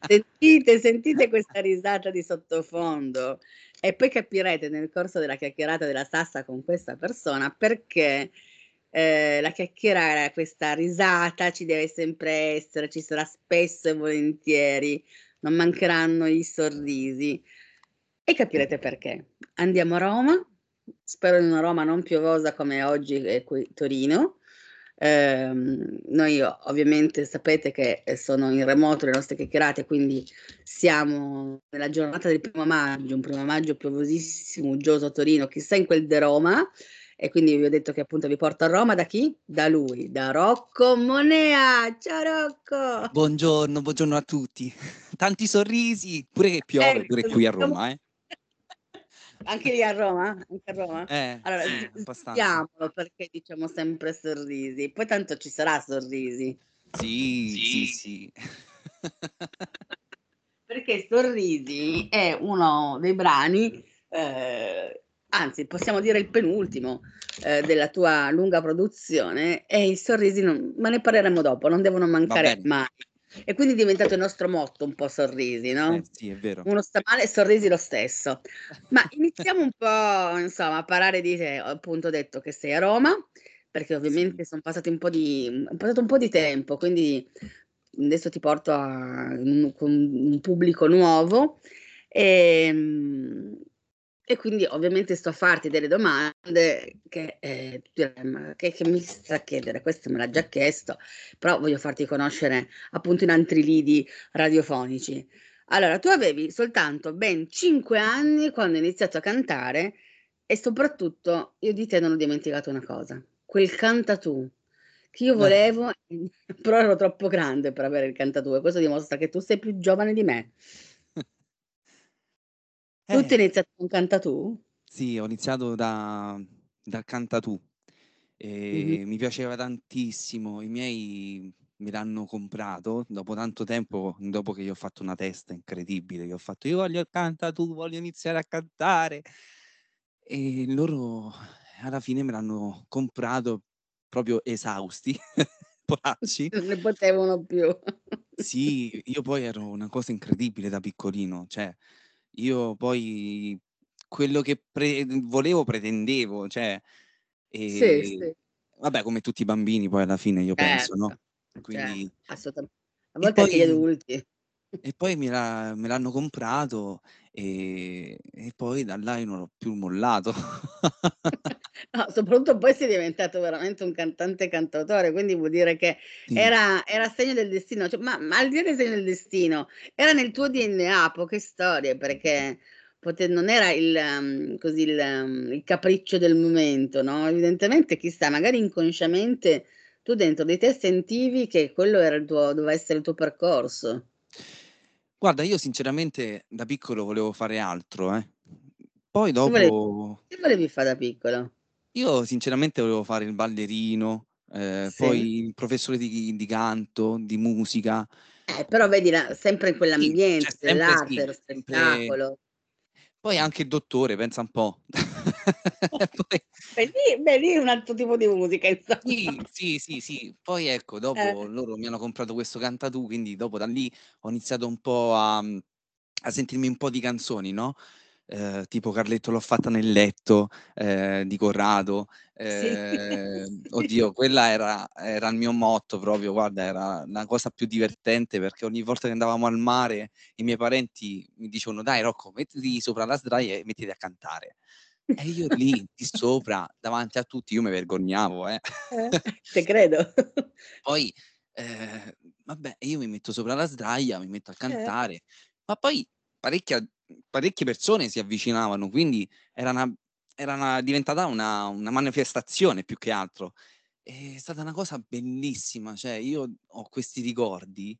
Sentite questa risata di sottofondo e poi capirete nel corso della chiacchierata della Sassa con questa persona perché, la chiacchierare, questa risata ci deve sempre essere, ci sarà spesso e volentieri, non mancheranno i sorrisi e capirete perché. Andiamo a Roma, spero in una Roma non piovosa come oggi è qui Torino. Noi ovviamente sapete che sono in remoto le nostre chiacchierate, quindi siamo nella giornata del 1° maggio, un 1° maggio piovosissimo, uggioso a Torino, chissà in quel di Roma. E quindi vi ho detto che appunto vi porto a Roma da chi? Da lui, da Rocco Monea. Ciao Rocco! Buongiorno a tutti. Tanti sorrisi, pure che piove, pure Ecco, qui a Roma, eh. anche lì a Roma? Anche a Roma? Allora, Sì, abbastanza. sentiamolo perché diciamo sempre sorrisi, poi tanto ci sarà sorrisi. Sì, sì, Sì. sì. Perché Sorrisi è uno dei brani, anzi possiamo dire il penultimo, della tua lunga produzione e i sorrisi ma ne parleremo dopo, non devono Va mancare bene. mai. E quindi è diventato il nostro motto un po' sorrisi, no? Sì, è vero. Uno sta male e sorrisi lo stesso. Ma iniziamo un po', insomma, a parlare di te. Ho appunto detto che sei a Roma, perché Sì. ovviamente è passato un po' di tempo, quindi adesso ti porto con un pubblico nuovo e quindi ovviamente sto a farti delle domande che, tu dirai, "Ma che mi sta a chiedere? Questo me l'ha già chiesto", però voglio farti conoscere appunto in altri lidi radiofonici. Allora, tu avevi soltanto ben 5 anni quando hai iniziato a cantare e soprattutto io di te non ho dimenticato una cosa, quel cantatù che io volevo, però ero troppo grande per avere il cantatù e questo dimostra che tu sei più giovane di me. Tu Eh, hai iniziato con cantatù? sì, ho iniziato da Cantatù Mh-mh. e mi piaceva tantissimo. I miei me l'hanno comprato dopo tanto tempo, dopo che gli ho fatto una testa incredibile, gli ho fatto: "Io voglio il Cantatù, voglio iniziare a cantare". E loro alla fine me l'hanno comprato proprio esausti, poracci. Non ne potevano più. Sì, io poi ero una cosa incredibile da piccolino, cioè io poi quello che volevo pretendevo, cioè, Sì, ehm, sì, vabbè come tutti i bambini poi alla fine io penso, no, certo, quindi a e volte anche gli poi adulti. e poi me l'hanno comprato, e poi da là io non l'ho più mollato. No, soprattutto poi sei diventato veramente un cantante cantautore, quindi vuol dire che Sì. era segno del destino, cioè ma al di là del segno del destino, era nel tuo DNA, poche storie, perché non era così il capriccio del momento, no, evidentemente chissà, magari inconsciamente tu dentro di te sentivi che quello era doveva essere il tuo percorso. Guarda, io sinceramente da piccolo volevo fare altro, eh. Poi Che volevi dopo che volevi fa' da piccolo? io sinceramente volevo fare il ballerino, Sì? poi il professore di canto, di musica. Però vedi la sempre in Sì, c'è quell'ambiente sempre dell'arte, sì, dello sempre spettacolo. poi anche il dottore, pensa un po'. Poi Beh lì è un altro tipo di musica insomma. sì, sì, sì, sì. Poi ecco, Eh. dopo loro mi hanno comprato questo Cantatù, quindi dopo da lì ho iniziato un po' a sentirmi un po' di canzoni, no, tipo Carletto l'ho fatta nel letto, di Corrado. Sì. Oddio, quella era il mio motto proprio, guarda, era la cosa più divertente perché ogni volta che andavamo al mare i miei parenti mi dicevano: "Dai Rocco, mettiti sopra la sdraia e mettiti a cantare". E io lì di sopra, davanti a tutti, io me vergognavo, eh. Te credo. Poi, ehm, vabbè, io mi metto sopra la sdraia, mi metto a Eh. cantare, ma poi parecchie persone si avvicinavano, quindi era diventata una manifestazione più che altro. È stata una cosa bellissima, cioè io ho questi ricordi,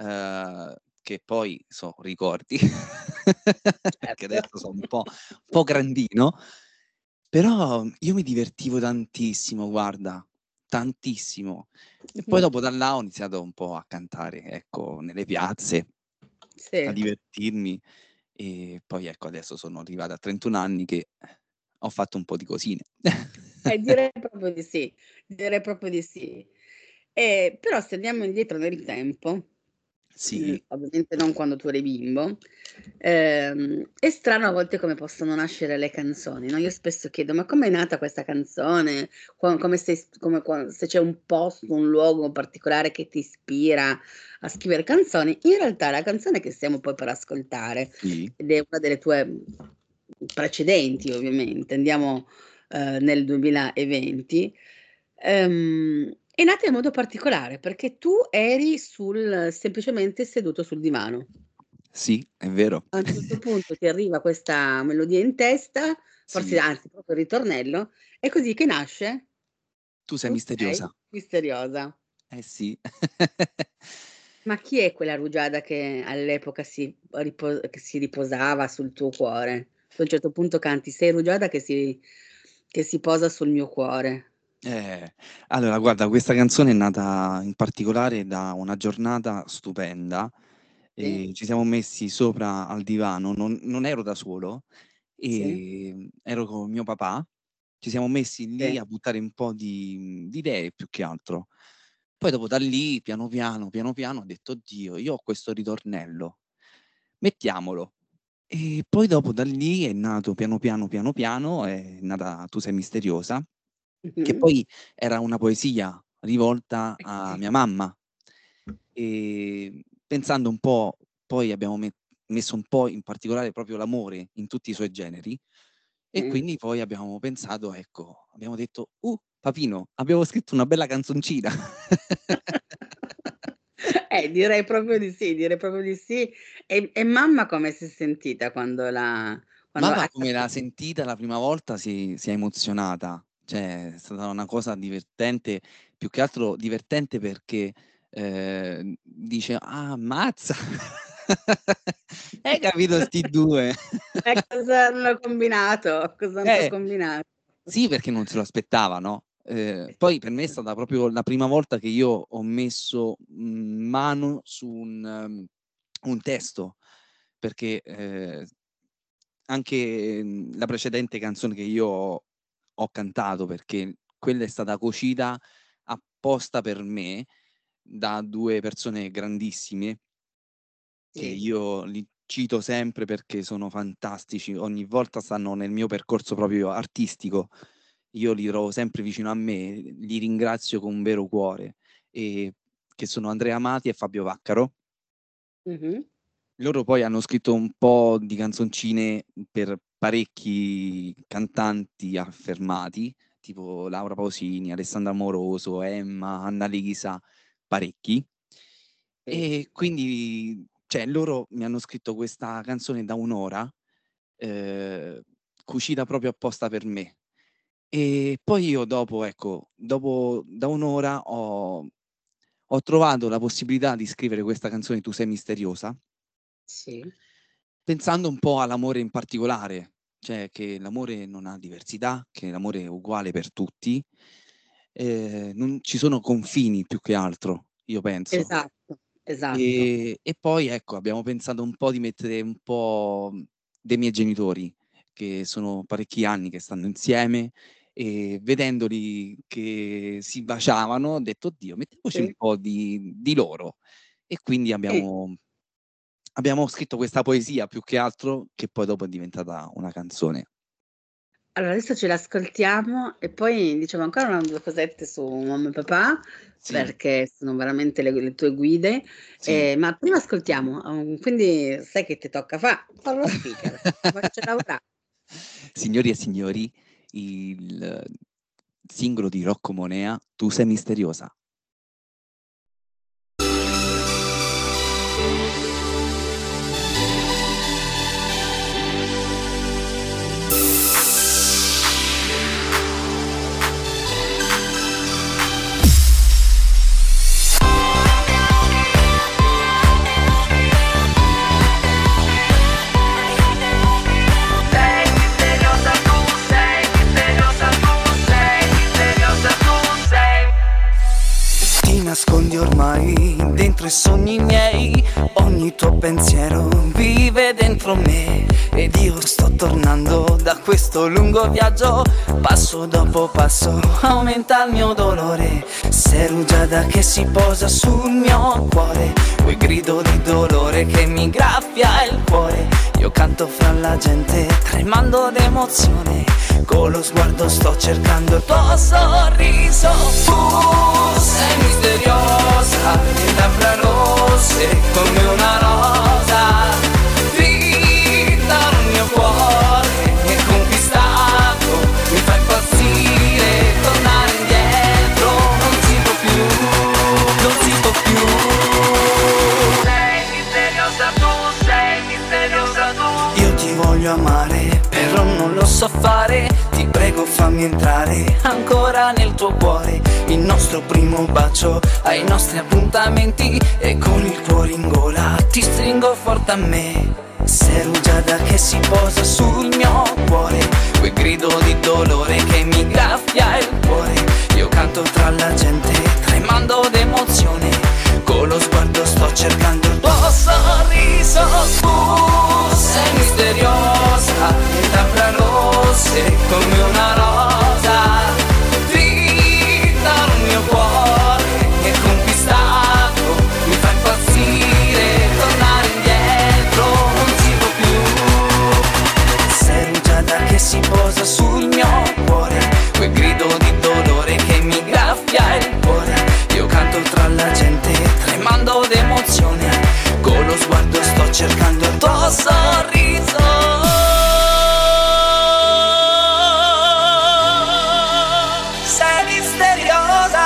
che poi so' ricordi, perché Certo. adesso so' un po' grandino, però io mi divertivo tantissimo, guarda, tantissimo. E poi Mh-mh. dopo da là ho iniziato un po' a cantare, ecco, nelle piazze, a Sì. divertirmi e poi ecco adesso sono arrivato a 31 anni che ho fatto un po' di cosine. Direi proprio di sì, direi proprio di sì. Però se andiamo indietro nel tempo, Sì. Ovviamente non quando tu eri bimbo. È strano a volte come possono nascere le canzoni, no, io spesso chiedo: "Ma com'è nata questa canzone? Come sei s come qua se c'è un posto, un luogo particolare che ti ispira a scrivere canzoni". In realtà la canzone che stiamo poi per ascoltare, Sì. ed è una delle tue, precedenti ovviamente, andiamo, nel 2020, è nata in modo particolare, perché tu eri semplicemente seduto sul divano. Sì, è vero. A un certo punto ti arriva questa melodia in testa, forse Sì. anzi proprio il ritornello, è così che nasce Tu sei "Tu sei misteriosa. misteriosa". Eh sì. Ma chi è quella rugiada che all'epoca che si riposava sul tuo cuore? Tu a un certo punto canti: "Sei rugiada che si posa sul mio cuore". Eh, allora guarda, questa canzone è nata in particolare da una giornata stupenda, Sì, ci siamo messi sopra al divano, non ero da solo, sì, ero con mio papà, ci siamo messi lì sì. a buttare un po' di idee più che altro. Poi dopo da lì, piano piano ho detto: "Oddio, io ho questo ritornello, mettiamolo". E poi dopo da lì è nato piano piano, è nata "Tu sei misteriosa", che Mh-mh. poi era una poesia rivolta a mia mamma. Pensando un po', poi abbiamo messo un po' in particolare proprio l'amore in tutti i suoi generi, e Mh. quindi poi abbiamo pensato, ecco, abbiamo detto: papino, abbiamo scritto una bella canzoncina". Direi proprio di sì, direi proprio di sì. E mamma come si è sentita quando Mamma ha come l'ha capi sentita la prima volta si è emozionata, cioè è stata una cosa divertente, più che altro divertente perché, dice: "Ah, ammazza! Hai capito 'sti 2?" e cosa hanno combinato? Cosa hanno Eh, combinato? sì, perché non se lo aspettava, no, poi per me è stata proprio la prima volta che io ho messo, mano su un testo, perché, anche, la precedente canzone che io ho cantato, perché quella è stata cucita apposta per me da 2 persone grandissime, che Sì. io li cito sempre perché sono fantastici, ogni volta stanno nel mio percorso proprio artistico. Io li trovo sempre vicino a me, li ringrazio con un vero cuore, che sono Andrea Amati e Fabio Vaccaro. Mh-mh. Loro poi hanno scritto un po' di canzoncine per parecchi cantanti affermati, tipo Laura Pausini, Alessandra Amoroso, Emma, Annalisa, parecchi. Sì. E quindi, cioè, loro mi hanno scritto questa canzone da 1 ora, ehm, cucita proprio apposta per me. E poi io dopo, ecco, dopo da 1 ora ho trovato la possibilità di scrivere questa canzone "Tu sei misteriosa", Sì. pensando un po' all'amore in particolare, cioè che l'amore non ha diversità, che l'amore è uguale per tutti, non ci sono confini più che altro, io penso. Esatto, esatto. E poi ecco, abbiamo pensato un po' di mettere un po', dei miei genitori, che sono parecchi anni che stanno insieme, e vedendoli che si baciavano ho detto: "Oddio, mettiamoci un Sì, po' di loro". E quindi sì. abbiamo scritto questa poesia più che altro, che poi dopo è diventata una canzone. Allora adesso ce l'ascoltiamo e poi diciamo ancora 1 o 2 cosette su mamma e papà, Sì, perché sono veramente le tue guide, sì. ma prima ascoltiamo, quindi sai che ti tocca fa' lo speaker, faccia lavorà. Signori e signori, il singolo di Rocco Monea, "Tu sei misteriosa". Sei misteriosa tu sei, misteriosa tu sei, misteriosa tu sei. ogni tuo pensiero vive dentro me. Ed io sto tornando da questo lungo viaggio, passo dopo passo aumenta il mio dolore. Sei rugiada che si posa sul mio cuore, quel grido di dolore che mi graffia il cuore. Io canto fra la gente tremando d'emozione, con lo sguardo sto cercando il tuo sorriso. Tu sei misteriosa, le labbra rosse come una rosa, il mio cuore mi è conquistato, mi fa impazzire, tornare indietro non si può più, non si può più. Sei misteriosa tu, sei misteriosa tu. Io ti voglio amare, però non lo so fare. Ti prego fammi entrare ancora nel tuo cuore. Il nostro primo bacio ai nostri appuntamenti, e con il cuore in gola ti stringo forte a me. Sei rugiada che si posa sul mio cuore, quel grido di dolore che mi graffia il cuore. Io canto tra la gente tremando d'emozione, con lo sguardo sto cercando il tuo sorriso. Tu sei misteriosa, le labbra rosse come una rosa, dritta al mio cuore mi è conquistato, mi fa impazzire, tornare indietro non si può più. Sei rugiada che si posa sul mio cuore, quel grido di dolore che mi graffia il cuore. Io canto tra la gente tremando d'emozione, con lo sguardo sto cercando il tuo sorriso. Sei misteriosa,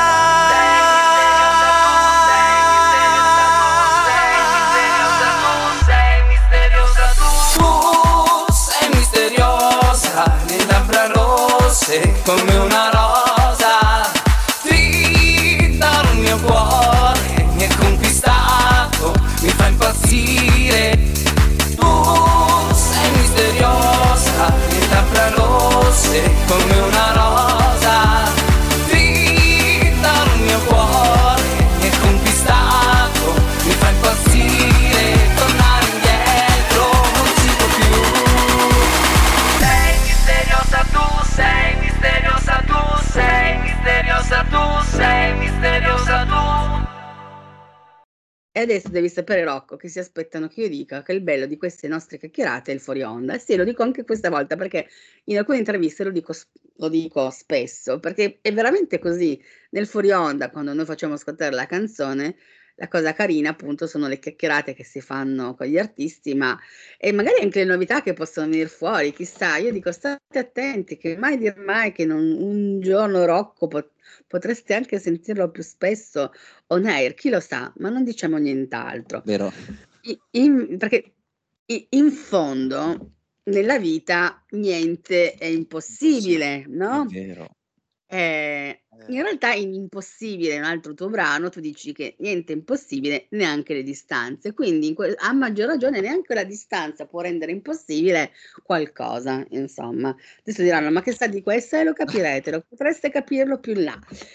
Sei misteriosa tu. tu sei misteriosa, le labbra rosse come una rosa, dritta al mio cuore mi è conquistato, mi fa impazzire. Tu sei misteriosa, le labbra rosse come una rosa, dritta al mio cuore mi è conquistato, mi fa impazzire, tornare indietro non si può più. Sei misteriosa tu, sei misteriosa tu, sei misteriosa tu, sei misteriosa tu. E adesso devi sapere, Rocco, che si aspettano che io dica che il bello di queste nostre chiacchierate è il fuori onda. E sì, lo dico anche questa volta, perché in alcune interviste lo dico spesso, perché è veramente così. Nel fuori onda, quando noi facciamo ascoltare la canzone, la cosa carina appunto sono le chiacchierate che si fanno con gli artisti, ma e magari anche le novità che possono venire fuori, chissà. Io dico state attenti, che mai dir mai che un giorno Rocco potreste anche sentirlo più spesso on air, chi lo sa, ma non diciamo nient'altro. Vero? Perché in fondo nella vita niente è impossibile, È no? vero. In realtà in Impossibile, un altro tuo brano, tu dici che niente è impossibile, neanche le distanze. Quindi a maggior ragione neanche la distanza può rendere impossibile qualcosa, insomma. Adesso diranno, ma che sa di questo? Lo capirete, potreste capirlo più in là.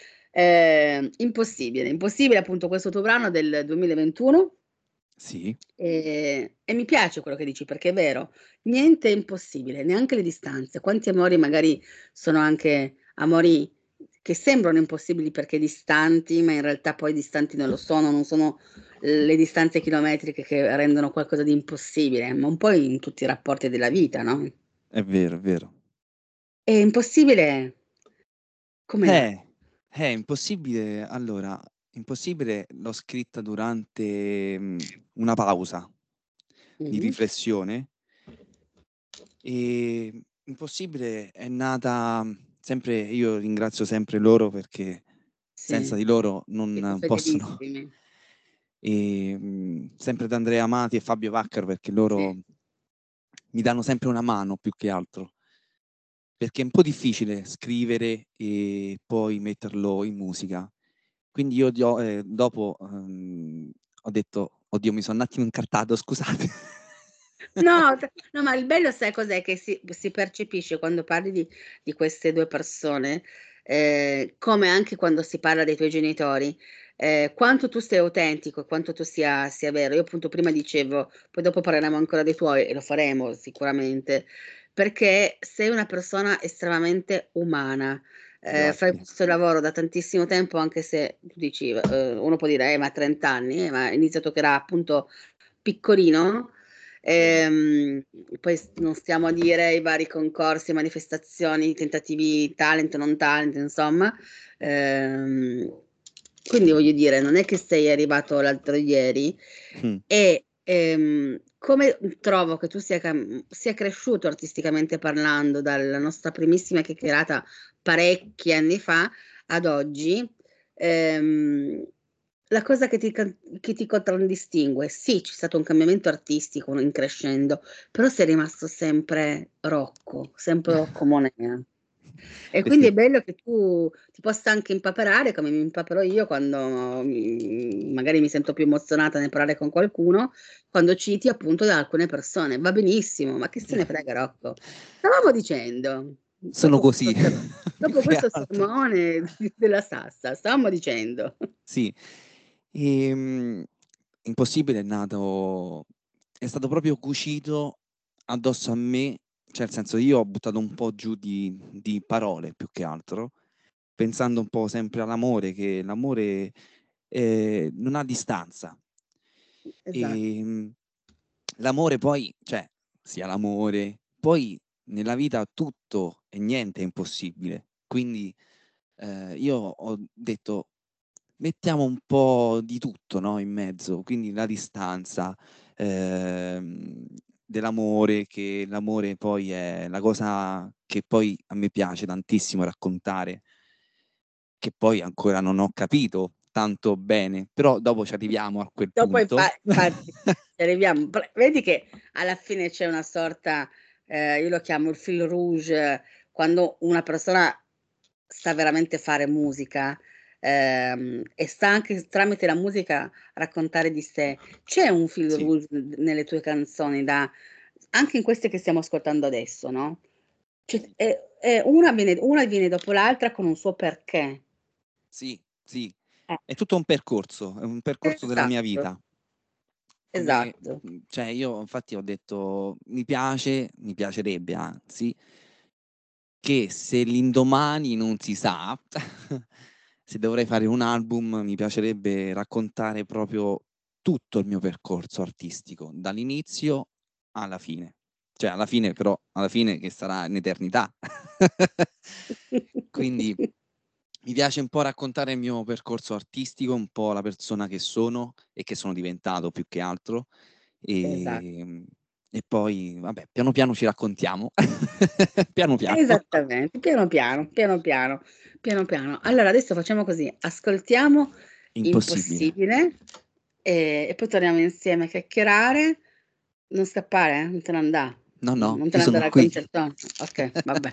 Impossibile appunto questo tuo brano del 2021. Sì, E mi piace quello che dici, perché è vero, niente è impossibile, neanche le distanze. Quanti amori magari sono anche amori che sembrano impossibili perché distanti, ma in realtà poi distanti non lo sono, non sono le distanze chilometriche che rendono qualcosa di impossibile, ma un po' in tutti i rapporti della vita, no? è vero, è vero. È impossibile, come là? È impossibile. Allora, impossibile l'ho scritta durante una pausa di Mhm. riflessione, e impossibile è nata sempre, io ringrazio sempre loro perché senza Sì, di loro siete non possono, fedelissimi. e sempre da Andrea Amati e Fabio Vaccaro, perché loro Sì. mi danno sempre una mano più che altro, perché è un po' difficile scrivere e poi metterlo in musica. Quindi io dopo ho detto, oddio, mi sono un attimo incartato, scusate. No, no, ma il bello sai cos'è? Che si percepisce quando parli di queste due persone, come anche quando si parla dei tuoi genitori. quanto tu sei autentico, quanto tu sia vero. Io appunto prima dicevo, poi dopo parleremo ancora dei tuoi e lo faremo sicuramente, perché sei una persona estremamente umana. Fai Grazie. questo lavoro da tantissimo tempo, anche se tu dici, uno può dire, ma 30 anni, ma ha iniziato che era appunto piccolino. Poi non stiamo a dire i vari concorsi, manifestazioni, tentativi, talent, non talent, insomma. Quindi voglio dire, non è che sei arrivato l'altro ieri Mm. e come trovo che tu sia cresciuto artisticamente parlando dalla nostra primissima chiacchierata parecchi anni fa ad oggi, la cosa che ti contraddistingue, sì, c'è stato un cambiamento artistico in crescendo, però sei rimasto sempre Rocco Monea. E quindi Sì. è bello che tu ti possa anche impaperare, come mi impapero io quando magari mi sento più emozionata nel parlare con qualcuno, quando citi appunto da alcune persone. Va benissimo, ma che se ne frega, Rocco? Stavamo dicendo, Sono così. dopo Più che questo altro. sermone della Sassa, stavamo dicendo. Sì. Impossibile è stato proprio cucito addosso a me, cioè nel senso io ho buttato un po' giù di parole più che altro, pensando un po' sempre all'amore, che l'amore non ha distanza. Esatto. L'amore poi, cioè, sia l'amore, poi nella vita tutto e niente è impossibile. Quindi io ho detto, mettiamo un po' di tutto, no, in mezzo, quindi la distanza dell'amore, che l'amore poi è la cosa che poi a me piace tantissimo raccontare, che poi ancora non ho capito tanto bene, però dopo ci arriviamo a quel Dopo punto. infatti ci arriviamo. Vedi che alla fine c'è una sorta, io lo chiamo il fil rouge, quando una persona sta veramente a fare musica, e sta anche tramite la musica raccontare di sé. C'è un fil Sì, rouge nelle tue canzoni, anche in queste che stiamo ascoltando adesso, no? Una viene dopo l'altra con un suo perché. sì, sì. Eh, È tutto un percorso, è un percorso della mia esatto, vita. Come, esatto. cioè io infatti ho detto, mi piacerebbe anzi, che se l'indomani non si sa, se dovrei fare un album, mi piacerebbe raccontare proprio tutto il mio percorso artistico, dall'inizio alla fine. Cioè alla fine, però, alla fine che sarà in eternità. Quindi mi piace un po' raccontare il mio percorso artistico, un po' la persona che sono e che sono diventato più che altro. Esatto. E poi, vabbè, piano piano ci raccontiamo. Piano piano. Esattamente, piano piano, piano piano, piano piano. Allora adesso facciamo così, ascoltiamo Impossibile. Impossibile e poi torniamo insieme a chiacchierare. Non scappare, non te ne andare. No, no, Non te io ne sono andare al qui. concertone. Ok, vabbè.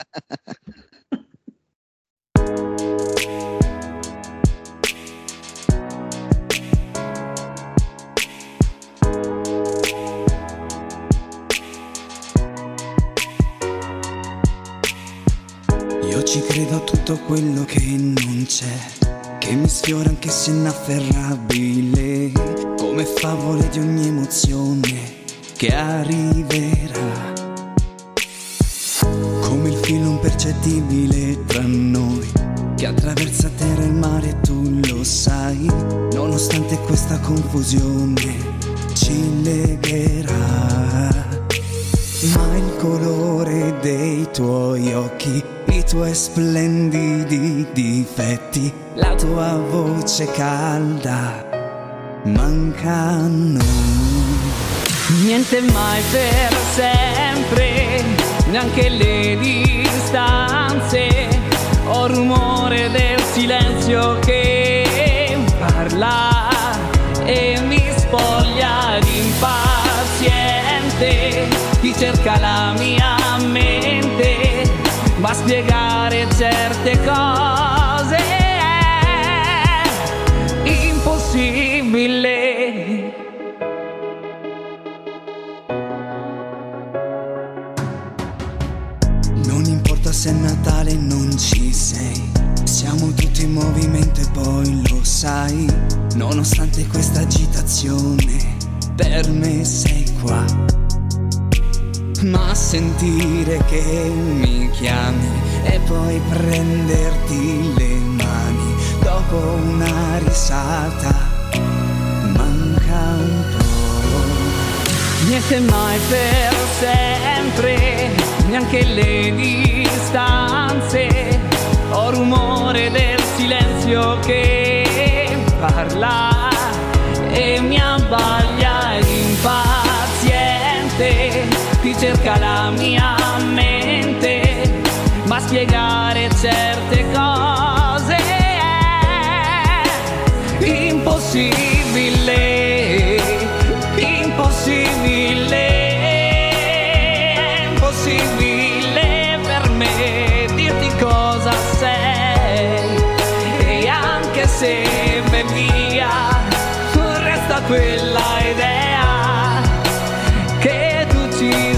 Io ci credo a tutto quello che non c'è, che mi sfiora anche se è inafferrabile, come favole di ogni emozione che arriverà, come il filo impercettibile tra noi che attraversa terra e mare, tu lo sai, nonostante questa confusione ci legherà. Ma il colore dei tuoi occhi, i tuoi splendidi difetti, la tua voce calda mancano. Niente mai per sempre, neanche le distanze, o rumore del silenzio che parla e mi spoglia di impaziente. Chi cerca la mia mente va a spiegare certe cose, è impossibile. Non importa se è Natale non ci sei, siamo tutti in movimento e poi lo sai, nonostante questa agitazione, per me sei qua. Ma sentire che mi chiami e poi prenderti le mani dopo una risata manca un po'. Niente mai per sempre, neanche le distanze. Ho rumore del silenzio che parla e mi abbaglia impaziente. Ti cerca la mia mente, ma spiegare certe cose è impossibile, impossibile, è impossibile per me dirti cosa sei. E anche se vai via, resta quella idea che tu ci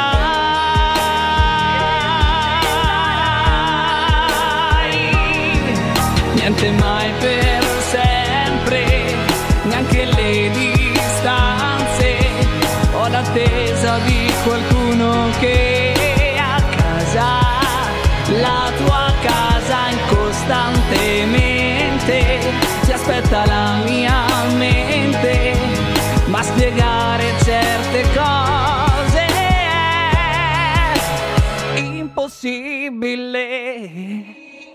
sarai. Niente mai per sempre, neanche le distanze. Ho l'attesa di qualcuno che a casa, la tua casa incostantemente ti aspetta la mia mente, ma spiegare certe cose è impossibile.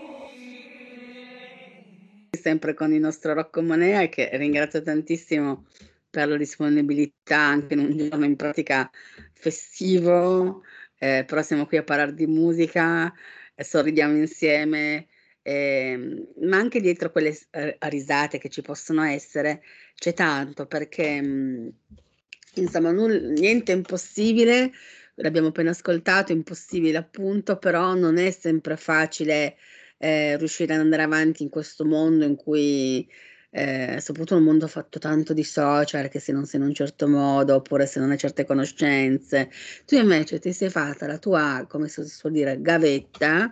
Sempre con il nostro Rocco Monea, che ringrazio tantissimo per la disponibilità anche in un giorno in pratica festivo, però siamo qui a parlare di musica, sorridiamo insieme, ma anche dietro quelle risate che ci possono essere c'è tanto, perché insomma niente è impossibile, l'abbiamo appena ascoltato, impossibile appunto, però non è sempre facile riuscire ad andare avanti in questo mondo in cui, soprattutto un mondo fatto tanto di social, che se non sei in un certo modo, oppure se non hai certe conoscenze. Tu invece ti sei fatta la tua, come si suol dire, gavetta,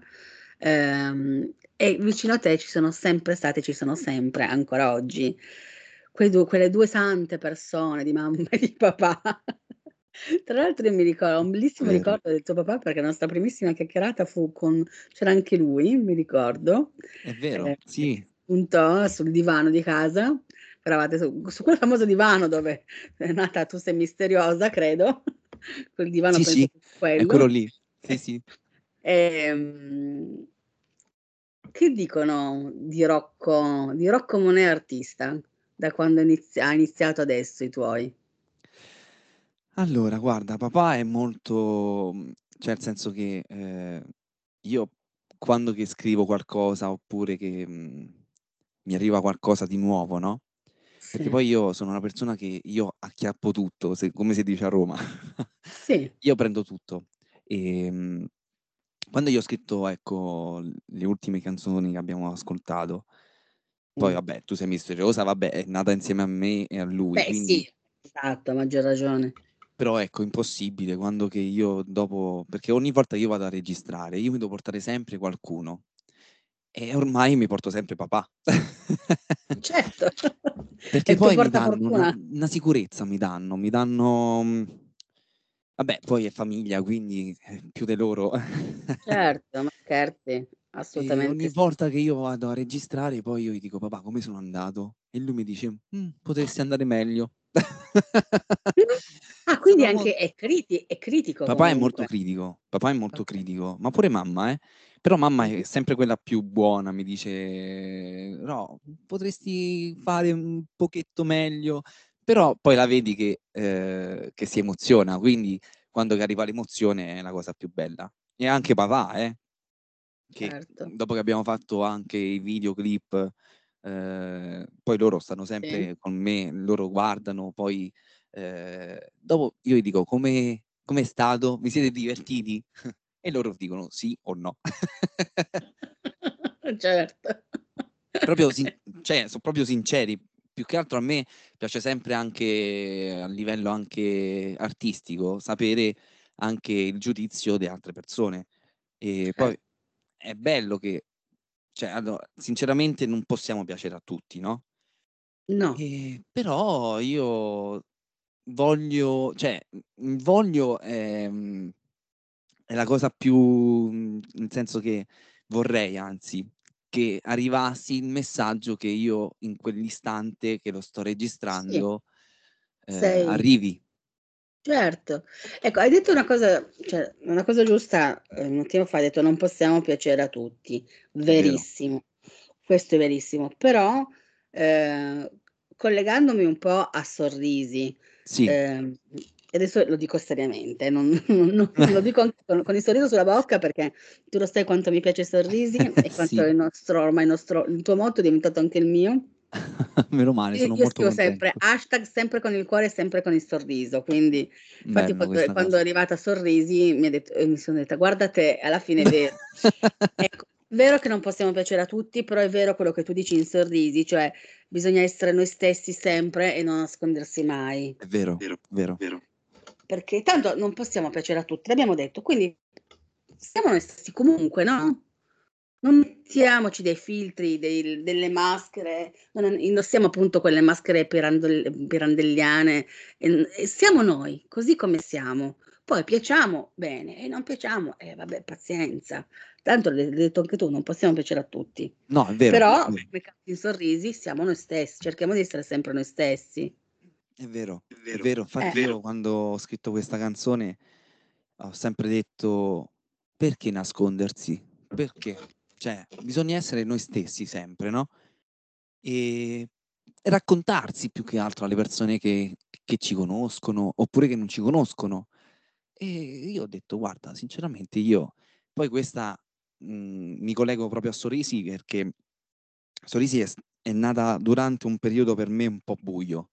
e vicino a te ci sono sempre state, ci sono sempre, ancora oggi, quelle due sante persone di mamma e di papà. Tra l'altro io mi ricordo, ho un bellissimo Vero. ricordo del tuo papà, perché la nostra primissima chiacchierata fu c'era anche lui, mi ricordo, È vero, sì, appunto sul divano di casa, eravate su quel famoso divano dove è nata Tu sei misteriosa, credo, quel divano sì, penso sì, che fu è quello quello. lì. Sì, sì. Ehm, che dicono di Rocco Monè artista, da quando ha iniziato adesso i tuoi? Allora, guarda, papà è molto, cioè nel senso che io quando che scrivo qualcosa oppure che mi arriva qualcosa di nuovo, no? Perché Sì, poi io sono una persona che io acchiappo tutto, come si dice a Roma. sì, Io prendo tutto. E, quando io ho scritto, ecco, le ultime canzoni che abbiamo ascoltato, poi sì. vabbè, Tu sei misteriosa, vabbè, è nata insieme a me e a lui, Beh quindi sì, esatto, a maggior ragione. però ecco, impossibile quando che io dopo, perché ogni volta che io vado a registrare, io mi devo portare sempre qualcuno e ormai mi porto sempre papà. Certo, è Perché il tuo poi mi danno portafortuna. una sicurezza, vabbè, poi è famiglia, quindi più di loro. Certo, ma scherzi, E assolutamente ogni sì. volta che io vado a registrare, poi io gli dico, papà, come sono andato? E lui mi dice, potresti andare meglio. Ah, quindi Sono molto. anche è critico Papà è molto comunque. critico, papà è molto Okay. critico, ma pure mamma, eh. Però mamma è Mh-mh. sempre quella più buona, mi dice: "No, potresti fare un pochetto meglio." Però poi la vedi che si emoziona, quindi quando che arriva l'emozione è la cosa più bella. E anche papà, che Certo, dopo che abbiamo fatto anche i videoclip, poi loro stanno sì. sempre con me, loro guardano, poi, dopo io gli dico: Com'è stato? Vi siete divertiti?" E loro dicono sì o no. Certo. Proprio cioè so' proprio sinceri. Più che altro a me piace sempre anche a livello anche artistico, sapere anche il giudizio de altre persone. E Cer poi è bello che cioè, allora, sinceramente non possiamo piacere a tutti, no? No. Però io voglio, cioè, voglio è la cosa più, nel senso che vorrei, anzi, che arrivassi il messaggio che io in quell'istante che lo sto Sì, registrando sei arrivi. certo. Ecco, hai detto una cosa giusta, un attimo fa hai detto: "Non possiamo piacere a tutti." È vero. Verissimo, questo è verissimo. Però, ehm, collegandomi un po' a Sorrisi, Sì. e adesso lo dico seriamente, non lo dico anche con il sorriso sulla bocca perché tu lo sai quanto mi piace Sorrisi e quanto Sì. il tuo motto è diventato anche il mio. Meno male, Io sono io molto scrivo sempre contento. hashtag sempre con il cuore e sempre con il sorriso, quindi infatti Bella questa quando è cosa. arrivata Sorrisi mi sono detta: "Guarda te, alla fine è vero." Ecco, vero che non possiamo piacere a tutti, però è vero quello che tu dici in Sorrisi, cioè bisogna essere noi stessi sempre e non nascondersi mai. È vero, vero. Perché tanto non possiamo piacere a tutti, l'abbiamo detto, quindi siamo noi stessi comunque, no, non mettiamoci dei filtri, delle maschere, non indossiamo appunto quelle maschere pirandelliane, e siamo noi, così come siamo. Poi piacciamo, bene, e non piacciamo, vabbè pazienza. Tanto l'hai detto anche tu, non possiamo piacere a tutti. No, è vero, Però come Canti in Sorrisi siamo noi stessi, cerchiamo di essere sempre noi stessi. è vero, è vero. Infatti Eh. io quando ho scritto questa canzone ho sempre detto: "Perché nascondersi? Perché?" Cioè, bisogna essere noi stessi sempre, no, e raccontarsi più che altro alle persone che ci conoscono, oppure che non ci conoscono. E io ho detto: "Guarda, sinceramente io" poi questa, mi collego proprio a Sorrisi perché Sorrisi è nata durante un periodo per me un po' buio.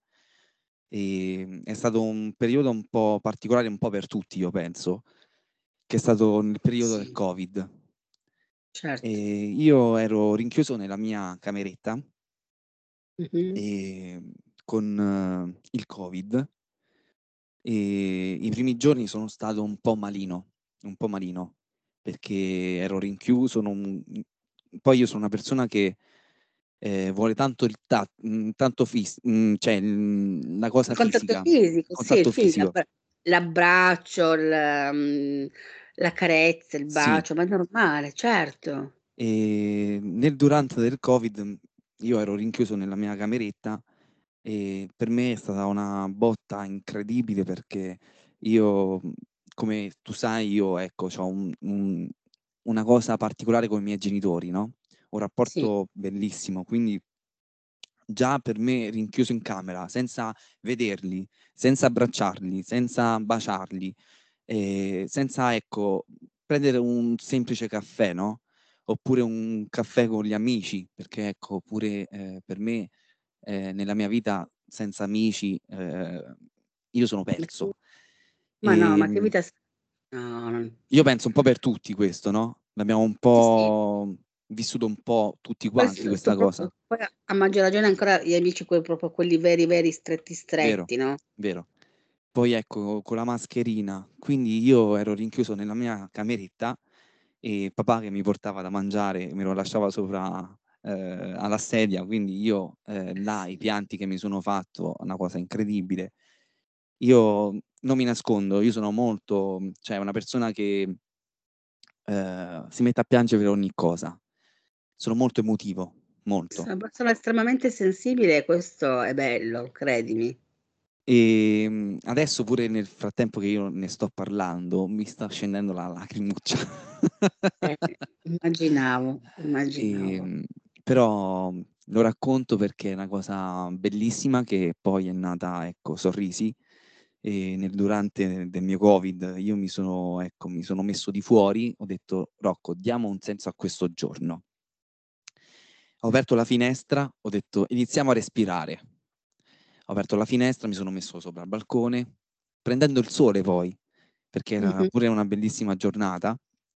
È stato un periodo un po' particolare, un po' per tutti io penso, che è stato nel periodo del Sì, Covid. certo. Io ero rinchiuso nella mia cameretta, Mh-mh. con il Covid, e i primi giorni sono stato un po' malino, perché ero rinchiuso, poi io sono una persona che, vuole tanto cioè, la Il cosa contatto fisica, fisico, sì, contatto fisico. l'abbraccio, la carezza, il Sì. bacio, ma è normale, certo. Nel durante del Covid, io ero rinchiuso nella mia cameretta e per me è stata una botta incredibile perché io, come tu sai, io ecco c'ho una cosa particolare coi miei genitori, no, un Sì, rapporto bellissimo, quindi già per me rinchiuso in camera, senza vederli, senza abbracciarli, senza baciarli, senza, ecco, prendere un semplice caffè, no, oppure un caffè con gli amici, perché ecco pure, per me, nella mia vita senza amici, io sono ma che perso. ma no, ma che Ehm, vita s no, non io penso un po' per tutti questo, no, l'abbiamo un sì, sì, po' vissuto un po' tutti poi quanti questa cosa. poi a maggior ragione ancora gli amici proprio quelli veri, veri, stretti, Vero, stretti, no? vero. Poi ecco, con la mascherina, quindi io ero rinchiuso nella mia cameretta e papà che mi portava da mangiare me lo lasciava sopra, alla sedia, quindi io, là i pianti che mi sono fatto, una cosa incredibile. Io non mi nascondo, io sono molto cioè una persona che, si mette a piangere per ogni cosa. Sono molto emotivo, molto. Sono estremamente sensibile e questo è bello, credimi. Adesso pure nel frattempo che io ne sto parlando, mi sta scendendo la lacrimuccia. Eh, immaginavo. Ehm, Però lo racconto perché è una cosa bellissima che poi è nata, ecco, Sorrisi, nel durante del mio Covid io mi sono messo di fuori, ho detto: "Rocco, diamo un senso a questo giorno." Ho aperto la finestra, ho detto: "Iniziamo a respirare." Ho aperto la finestra, mi sono messo sopra il balcone, prendendo il sole poi, perché era Mh-mh. pure una bellissima giornata,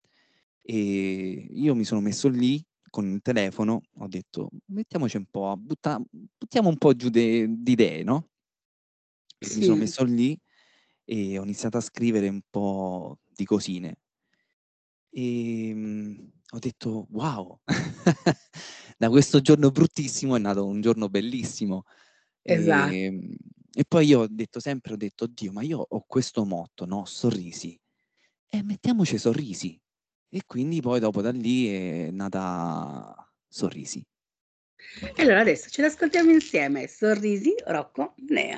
io mi sono messo lì con il telefono, ho detto: "Mettiamoci un po' a buttiamo un po' giù di idee", no, mi sono Sì. messo lì e ho iniziato a scrivere un po' di cosine. ho detto wow, da questo giorno bruttissimo è nato un giorno bellissimo. Esatto. E poi io ho detto sempre, oddio, ma io ho questo motto, no? Sorrisi. E mettiamoci sorrisi. E quindi poi dopo da lì è nata Sorrisi. E allora adesso ce l'ascoltiamo insieme. Sorrisi, Rocco, Nea.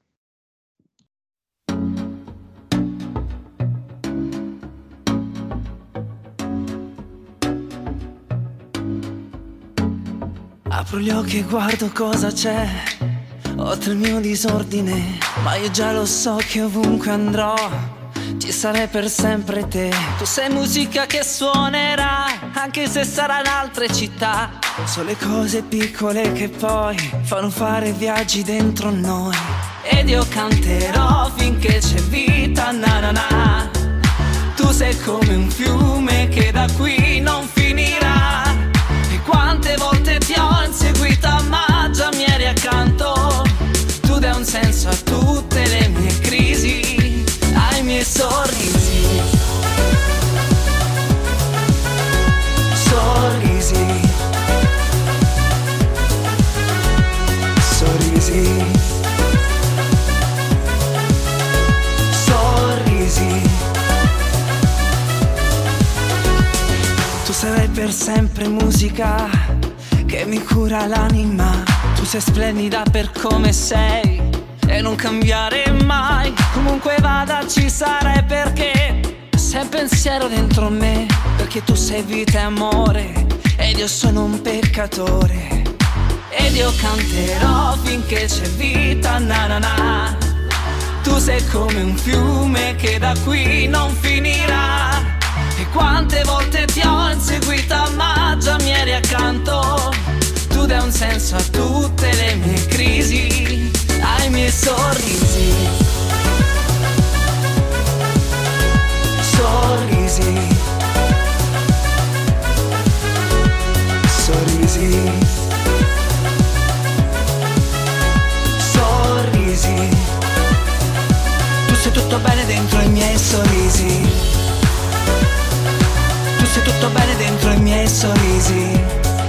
Apro gli occhi e guardo cosa c'è oltre il mio disordine, ma io già lo so che ovunque andrò ci sarai per sempre te. Tu sei musica che suonerà anche se sarà in altre città. Sono le cose piccole che poi fanno fare viaggi dentro noi. Ed io canterò finché c'è vita, na na na. Tu sei come un fiume che da qui non finirà. E quante volte ti ho inseguita ma già mi eri accanto. Tu dai un senso a tutte le mie crisi, ai miei sorrisi. Sorrisi. Sorrisi. Sorrisi. Tu sarai per sempre musica che mi cura l'anima. Tu sei splendida per come sei e non cambiare mai. Comunque vada ci sarai perché sei pensiero dentro me. Perché tu sei vita e amore ed io sono un peccatore. Ed io canterò finché c'è vita, na na na. Tu sei come un fiume che da qui non finirà. E quante volte ti ho inseguita ma già mi eri accanto. Tu dai un senso a tutte le mie crisi, ai miei sorrisi. Sorrisi. Sorrisi. Sorrisi. Tu sei tutto bene dentro i miei sorrisi. Tu sei tutto bene dentro i miei sorrisi.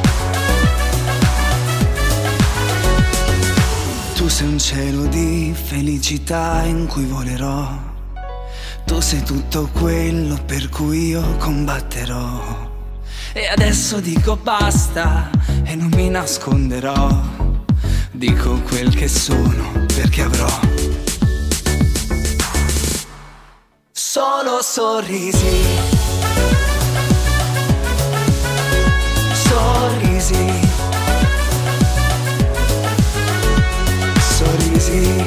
Tu sei un cielo di felicità in cui volerò. Tu sei tutto quello per cui io combatterò. E adesso dico basta e non mi nasconderò. Dico quel che sono perché avrò solo sorrisi. Sorrisi. Sorrisi.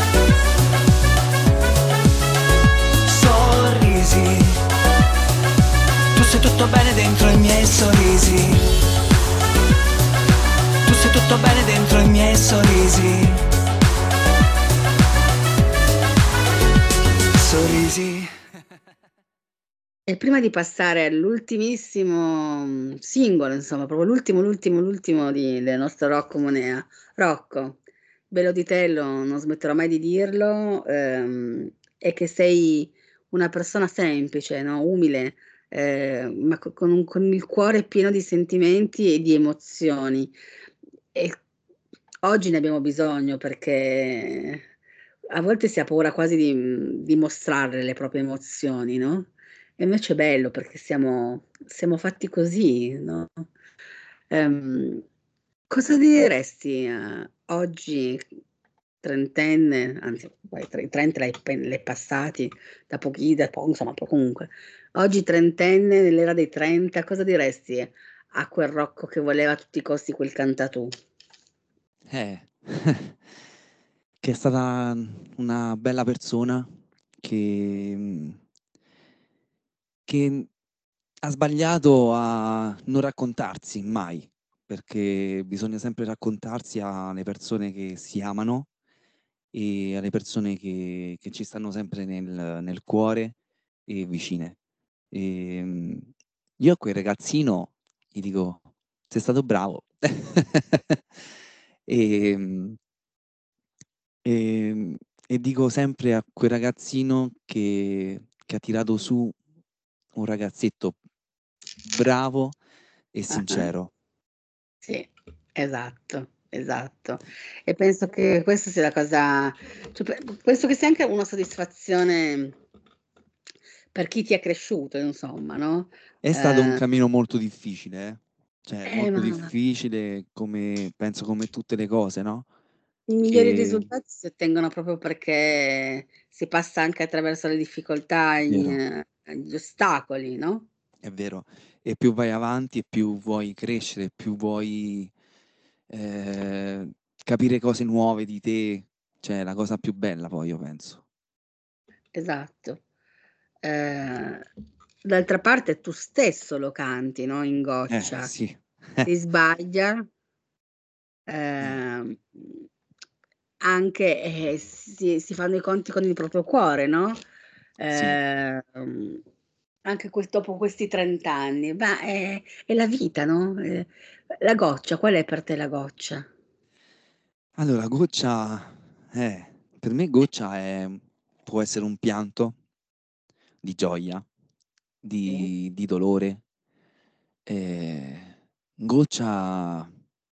Sorrisi. Tu sei tutto bene dentro i miei sorrisi. Tu sei tutto bene dentro i miei sorrisi. Sorrisi. E prima di passare all'ultimissimo singolo, insomma, proprio l'ultimo del nostro Rocco Monea. Rocco, bello di te, non smetterò mai di dirlo, è che sei una persona semplice, no? Umile, ma con il cuore pieno di sentimenti e di emozioni. E oggi ne abbiamo bisogno perché a volte si ha paura quasi di mostrare le proprie emozioni, no? E invece è bello perché siamo fatti così, no? Ehm, cosa diresti oggi, trentenne, anzi, poi 30 l'hai passati da insomma, comunque, oggi trentenne, nell'era dei 30, cosa diresti a quel Rocco che voleva a tutti i costi quel cantatù? Che è stata una bella persona che ha sbagliato a non raccontarsi mai, perché bisogna sempre raccontarsi alle persone che si amano e alle persone che ci stanno sempre nel cuore e vicine. Io a quel ragazzino gli dico, sei stato bravo. e, e, e dico sempre a quel ragazzino che ha tirato su un ragazzetto bravo e Ah-ah. sincero. Sì, esatto, esatto. E penso che questa sia la cosa, cioè penso che sia anche una soddisfazione per chi ti è cresciuto insomma, no, È stato un cammino molto difficile, cioè molto ma difficile come penso come tutte le cose, no, i migliori che risultati si ottengono proprio perché si passa anche attraverso le difficoltà, è vero, gli ostacoli, no? è vero. E più vai avanti e più vuoi crescere, più vuoi, capire cose nuove di te, cioè è la cosa più bella poi io penso. Esatto. Ehm, D'altra parte tu stesso lo canti, no, in goccia. Sì. Si sbaglia, Mh, mhmm, anche, si fanno i conti con il proprio cuore, no, sì. ehm, anche dopo questi 30 anni, ma è la vita, no, la goccia, qual è per te la goccia? Allora goccia per me goccia può essere un pianto di gioia, Sì? di dolore. Goccia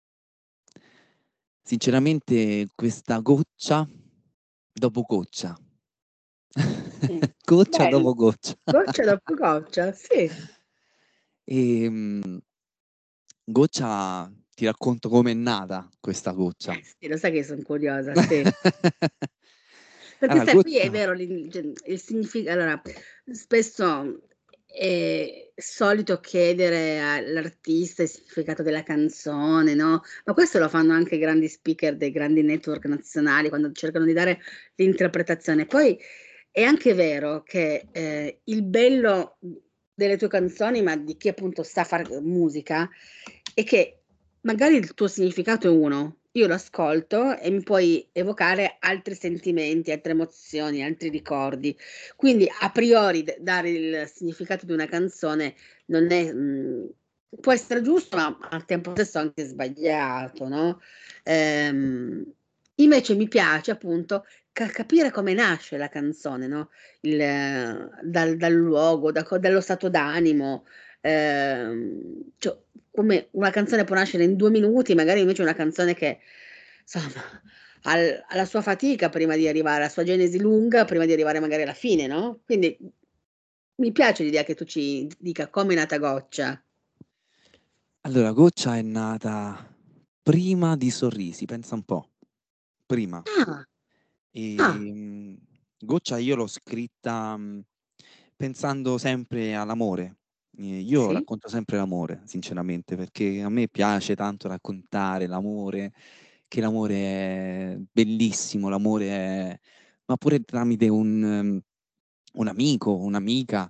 sinceramente questa goccia dopo goccia. Mh. Goccia Bello. dopo goccia. Goccia dopo goccia, sì. Ehm, Goccia ti racconto com'è nata questa goccia. Sì, lo sai che son curiosa, sì. Perché Allora sai poi è goccia vero il allora spesso è solito chiedere all'artista il significato della canzone, no, ma questo lo fanno anche i grandi speaker dei grandi network nazionali quando cercano di dare l'interpretazione. Poi è anche vero che, il bello, delle tue canzoni, ma di chi appunto sa far musica, è che magari il tuo significato è uno, io lo ascolto e mi puoi evocare altri sentimenti, altre emozioni, altri ricordi. Quindi a priori dare il significato di una canzone non è può essere giusto, ma al tempo stesso anche sbagliato, no, ehm, invece mi piace appunto capire come nasce la canzone, no, il dal luogo, dallo stato d'animo, cioè come una canzone può nascere in 2 minuti, magari invece una canzone che insomma ha la sua fatica prima di arrivare, la sua genesi lunga prima di arrivare magari alla fine, no, quindi mi piace l'idea che tu ci dica come è nata Goccia. allora goccia è nata prima di Sorrisi, pensa un po', prima. Ah, ah, Ehm, Goccia io l'ho scritta, pensando sempre all'amore. Io sì? racconto sempre l'amore, sinceramente, perché a me piace tanto raccontare l'amore, che l'amore è bellissimo, l'amore è ma pure tramite un amico, un'amica,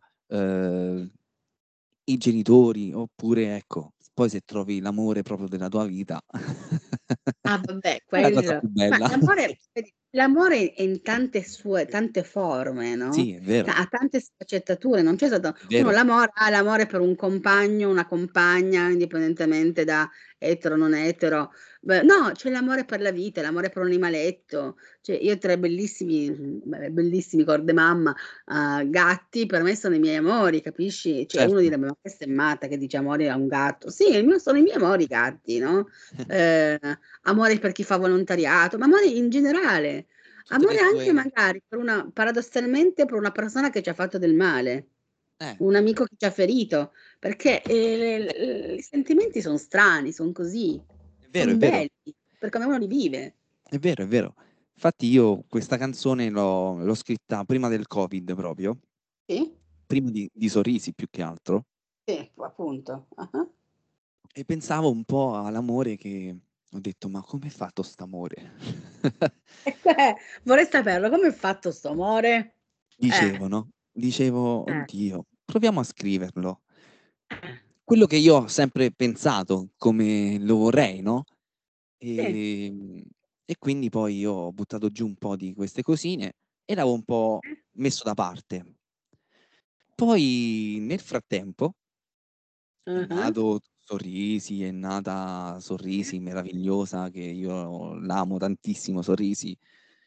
i genitori, oppure ecco, poi se trovi l'amore proprio della tua vita, Ah vabbè, è la cosa quello più ma bella. l'amore vedi, l'amore è in tante forme, no, Sì, è vero, ha tante sfaccettature, non c'è stato è uno vero. l'amore ha l'amore per un compagno, una compagna, indipendentemente da etero, non etero. No, c'è l'amore per la vita, l'amore per un animaletto. Cioè io ho 3 bellissimi bellissimi cor de mamma, gatti per me sono i miei amori, capisci? Cioè uno Certo. direbbe: "Ma questa è matta che dice amore a un gatto." Sì, sono i miei amori i gatti, no, ehm amore per chi fa volontariato, ma amore in generale. Tutte le Amore anche sue magari per una paradossalmente per una persona che ci ha fatto del male, eh, un amico che ci ha ferito, perché, i sentimenti son strani, son così, è vero, è son vero, belli, per come uno li vive. è vero, è vero. Infatti io questa canzone l'ho scritta prima del Covid proprio, Sì, prima di Sorrisi più che altro, sì, appunto. Ah-ah. e pensavo un po' all'amore che ho detto: "Ma com'è fatto st'amore?" Vorrei saperlo, come è fatto 'sto amore? Dicevo, no, dicevo: Eh, "Oddio, proviamo a scriverlo." eh, Quello che io ho sempre pensato, come lo vorrei, no, sì, ehm, e quindi poi io ho buttato giù un po' di queste cosine e l'avevo un po' eh, messo da parte. Poi nel frattempo è ah-ah, nato Sorrisi, è nata Sorrisi meravigliosa che io l'amo tantissimo Sorrisi.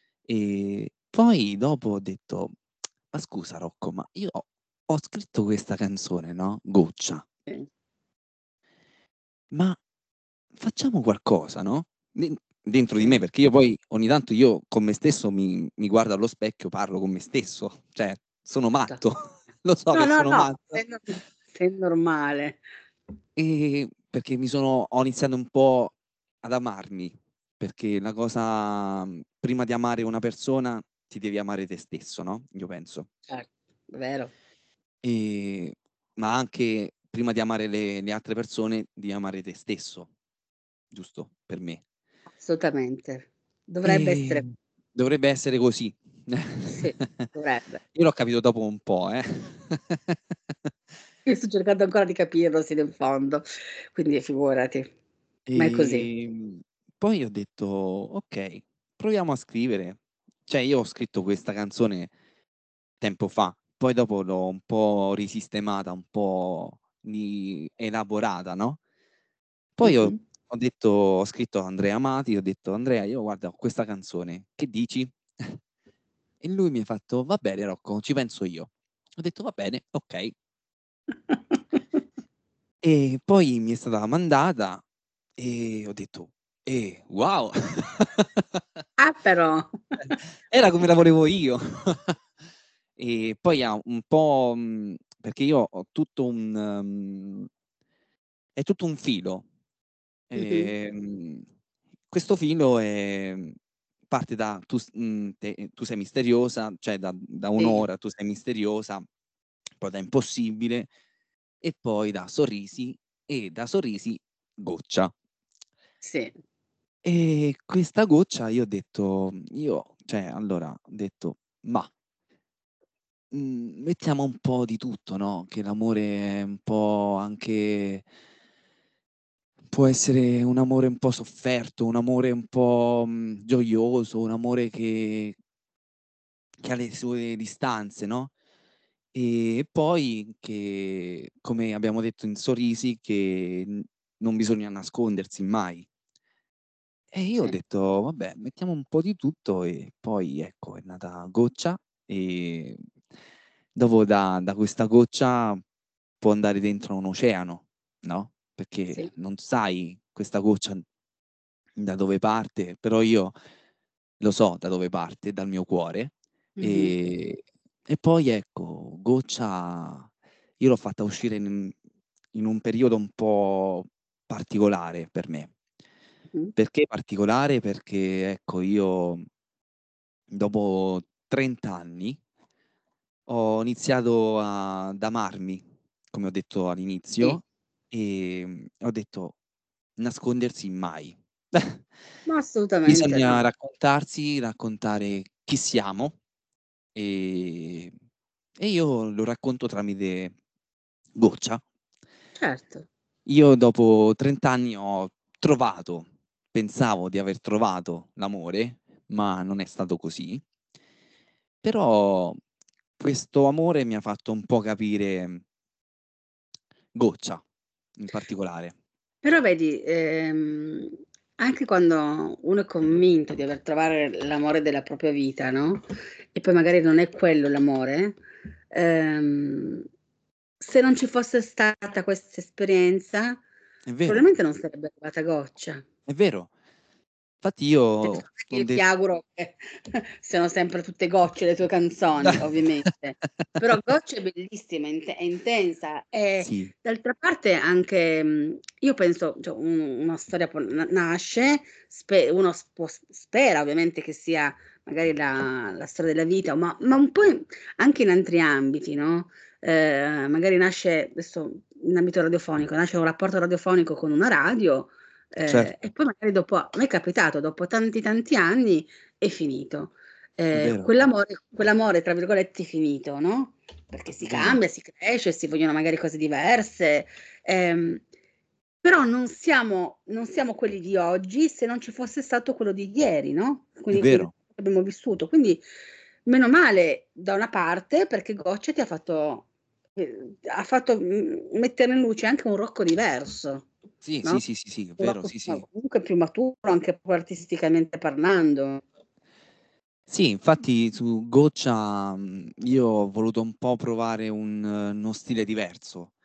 Poi dopo ho detto: "Ma scusa Rocco, ma io ho scritto questa canzone, no, Goccia, Sì. Ma facciamo qualcosa, no? Dentro di me, Sì. perché io poi ogni tanto io con me stesso mi guardo allo specchio, parlo con me stesso, cioè sono Certo. matto, lo so No, che no, sono no, matto. sei normale. Perché ho iniziato un po' ad amarmi, perché la cosa, prima di amare una persona ti devi amare te stesso, no? Io penso. Certo, vero. E, ma anche prima di amare le altre persone, di amare te stesso, giusto? Per me. Assolutamente. Dovrebbe essere E dovrebbe essere così. sì, dovrebbe. Io l'ho capito dopo un po', eh. Io sto cercando ancora di capirlo sino in fondo, quindi figurati. Ma è così. Poi ho detto: "Okay, proviamo a scrivere". Cioè io ho scritto questa canzone tempo fa, poi dopo l'ho un po' risistemata, un po' elaborata, no, poi Mh-mh. ho scritto a Andrea Amati, ho detto: "Andrea, io guarda ho questa canzone, che dici?" E lui mi ha fatto: "Va bene Rocco, ci penso io". Ho detto: "Va bene, okay". E poi mi è stata mandata e ho detto: wow!" Ah però. Era come la volevo io. E poi ha un po', perché io ho tutto è tutto un filo. Mh-mh. Ehm, Questo filo, parte da tu sei misteriosa, cioè da Sì, un'ora tu sei misteriosa, poi da impossibile e poi da sorrisi e da sorrisi goccia. sì. E questa goccia allora ho detto: "Mah, mettiamo un po' di tutto, no, che l'amore è un po' anche può essere un amore un po' sofferto, un amore un po', gioioso, un amore che ha le sue distanze, no, e poi che, come abbiamo detto in Sorrisi, che non bisogna nascondersi mai. E io ho Sì. detto: "Vabbè, mettiamo un po' di tutto" e poi ecco è nata Goccia, e dopo da questa goccia può andare dentro un oceano, no, perché Sì. non sai questa goccia da dove parte, però io lo so da dove parte, dal mio cuore. Mh-mh. E poi ecco, Goccia io l'ho fatta uscire in un periodo un po' particolare per me. Mh-mh. Perché particolare? Perché ecco, io dopo 30 anni ho iniziato ad amarmi, come ho detto Sì, all'inizio, ho detto: "Nascondersi mai". ma assolutamente Bisogna no. raccontarsi, raccontare chi siamo, ehm, e io lo racconto tramite Goccia. Certo. Io dopo 30 anni pensavo di aver trovato l'amore, ma non è stato così. Però questo amore mi ha fatto un po' capire Goccia, in particolare. Però vedi, anche quando uno è convinto di aver trovare l'amore della propria vita, no, e poi magari non è quello l'amore, ehm, se non ci fosse stata questa esperienza, È vero, probabilmente non sarebbe arrivata Goccia. è vero. Infatti Certo, io non è che ho io ti det auguro che siano sempre tutte gocce le tue canzoni, ovviamente, però Goccia è bellissima, è intensa e Sì, d'altra parte anche, io penso, cioè una storia poi nasce, uno spera ovviamente che sia magari la storia della vita, ma un po' anche in altri ambiti, no, magari nasce adesso in ambito radiofonico, nasce un rapporto radiofonico con una radio. E certo, poi magari dopo a me è capitato, dopo tanti, tanti anni è finito. è vero, Quell'amore tra virgolette "finito", no, perché si è vero, cambia, si cresce, si vogliono magari cose diverse, ehm, però non siamo quelli di oggi se non ci fosse stato quello di ieri, no, è quindi quello che vero, abbiamo vissuto. Quindi meno male da una parte perché Goccia ti ha fatto, mettere in luce anche un Rocco diverso, sì, sì, no? sì, sì, sì, è Un vero, Rocco sì, sì. comunque più maturo anche poi artisticamente parlando. Sì, infatti su Goccia, io ho voluto un po' provare uno stile diverso,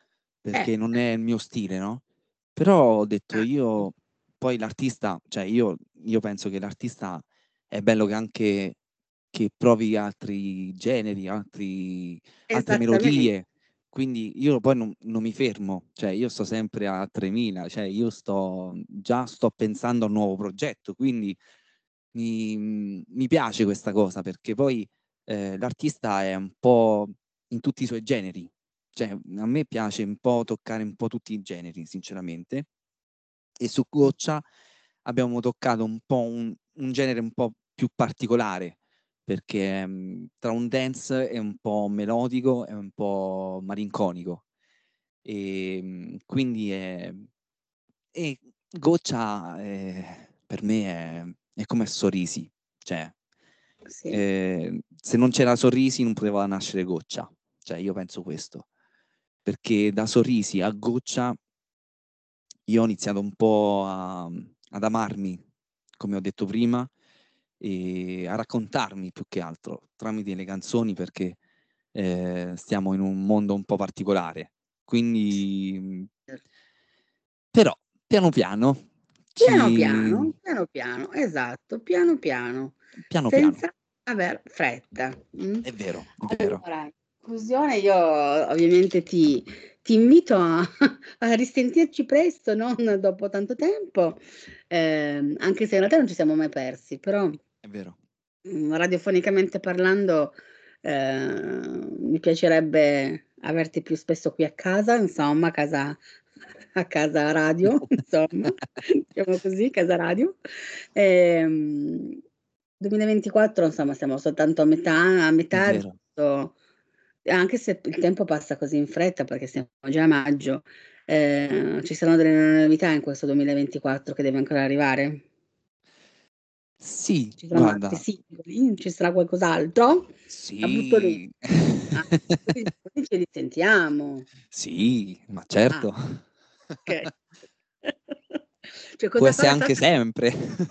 perché non è il mio stile, no? Però ho detto esatto, poi l'artista, cioè io penso che l'artista è bello che anche che provi altri generi, altre esattamente. melodie, quindi io poi non mi fermo, cioè io sto sempre a 3000, cioè io già sto pensando a un nuovo progetto, quindi mi piace questa cosa perché poi l'artista è un po' in tutti i suoi generi, cioè a me piace un po' toccare un po' tutti i generi, sinceramente, e su Goccia abbiamo toccato un po' un genere un po' più particolare, perché tra un dance e un po' melodico e un po' malinconico. E quindi e Goccia per me è come Sorrisi, cioè Sì, se non c'era Sorrisi non poteva nascere Goccia, cioè io penso questo, perché da Sorrisi a Goccia io ho iniziato un po' ad amarmi, come ho detto prima, e a raccontarmi più che altro tramite le canzoni perché stiamo in un mondo un po' particolare. Quindi, però, piano piano, ci... piano piano, esatto, piano piano, piano piano, senza aver fretta. è vero, è vero. Allora, in conclusione io ovviamente ti invito a risentirci presto, non dopo tanto tempo, anche se in realtà non ci siamo mai persi, però È vero. radiofonicamente parlando, mi piacerebbe averti più spesso qui a casa, insomma, a casa radio, insomma, diciamo così, casa radio. Ehm, 2024 insomma siamo soltanto a È metà di vero. questo, anche se il tempo passa così in fretta perché siamo già a maggio, ci saranno delle novità in questo 2024 che deve ancora arrivare? Sì, Ci saranno altri guarda, singoli? Ci sarà qualcos'altro? La butto lì. sì, Ah, quindi ci risentiamo. sì, ma Ah, certo. okay. Cioè Può cosa essere cosa anche sempre.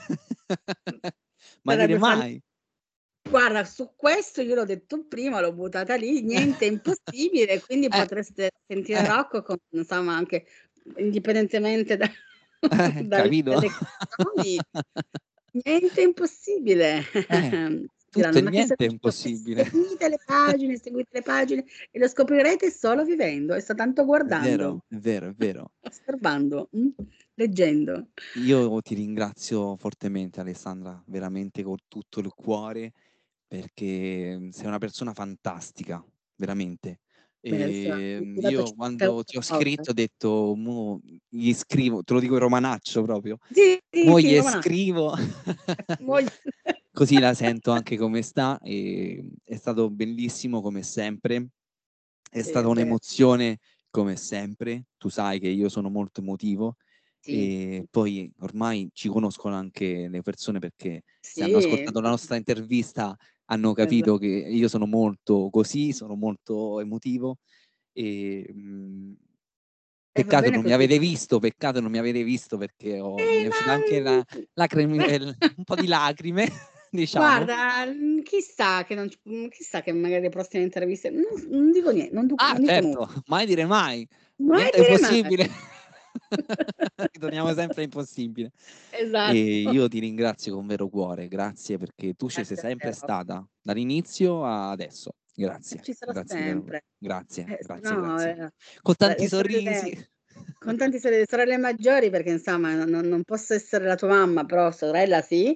Mai dire sarebbe fan mai. guarda, su questo io l'ho detto prima, l'ho buttata lì, niente è impossibile, quindi Eh, potreste sentire eh, Rocco con insomma anche indipendentemente da capito? dalle canzoni, niente è impossibile. Tutto e Diranno: "Ma che niente è servizio è?" impossibile. Seguite le pagine e lo scoprirete solo vivendo e soltanto È vero, guardando, è vero, è vero. osservando, leggendo. Io ti ringrazio fortemente Alessandra, veramente con tutto il cuore, perché sei una persona fantastica, veramente. Bellissima, mi hai dato Io 50 € quando ti ho a volta. scritto ho detto, mo gli scrivo, te lo dico in romanaccio proprio, Sì, sì, mo sì, gli romana scrivo, Moglie così la sento anche come sta. E è stato bellissimo come sempre, è sì, è stata vero, un'emozione come sempre. Tu sai che io sono molto emotivo sì, e poi ormai ci conoscono anche le persone perché se hanno sì, ascoltato la nostra intervista hanno esa capito che io sono molto così, sono molto emotivo e e va bene così. peccato non mi avete visto perché mi è uscita Ma, anche un po' di lacrime, diciamo. guarda, chissà che magari le prossime interviste non dico Ah, non dico certo, nulla. mai dire mai, Mai niente è dire mai. impossibile. Ritorniamo sempre a impossibile. Esatto. E io ti ringrazio con vero cuore, grazie perché tu ci sei Grazie a te, sempre Rocco. stata, dall'inizio a adesso. E Grazie, ci sarò grazie, sempre. grazie, Se grazie, no, grazie. Con tanti le sorelle sorrisi. con tanti sorelle maggiori, perché insomma non posso essere la tua mamma, però sorella sì.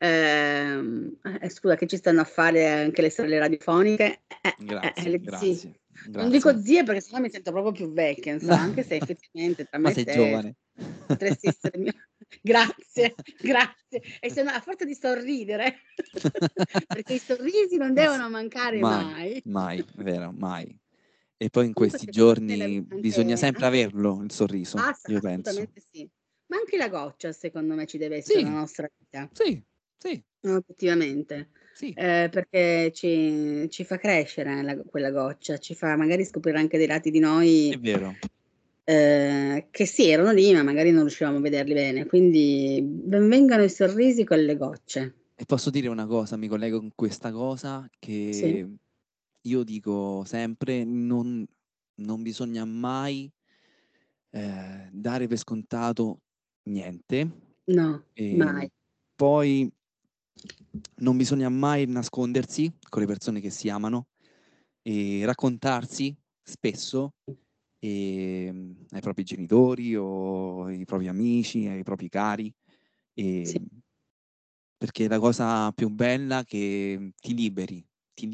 Scusa che ci stanno a fare anche le sorelle radiofoniche? Grazie, Le sì. grazie, Non dico grazie. zie perché sennò mi sento proprio più vecchia, No, insomma, anche se effettivamente tra ma me e sei te giovane. potresti essere mia grazie, grazie. E se no a forza di sorridere, perché i sorrisi non S devono mancare Mai, mai. mai, vero, mai. E poi in Comunque questi secondo me la giorni vita bisogna sempre anche averlo il sorriso, io penso. assolutamente sì. Ma anche la goccia secondo me ci deve essere nella Sì, nostra vita, sì, sì, obiettivamente, sì, perché ci fa crescere quella goccia, ci fa magari scoprire anche dei lati di è noi, vero. che sì erano lì, ma magari non riuscivamo a vederli bene. Quindi ben vengano i sorrisi con le gocce. E posso dire una cosa, mi collego con questa cosa, Sì, che io dico sempre, non bisogna mai dare per scontato niente. No, mai. Poi non bisogna mai nascondersi con le persone che si amano e raccontarsi spesso ai propri genitori o ai propri amici, ai propri cari, Sì. perché è la cosa più bella che ti liberi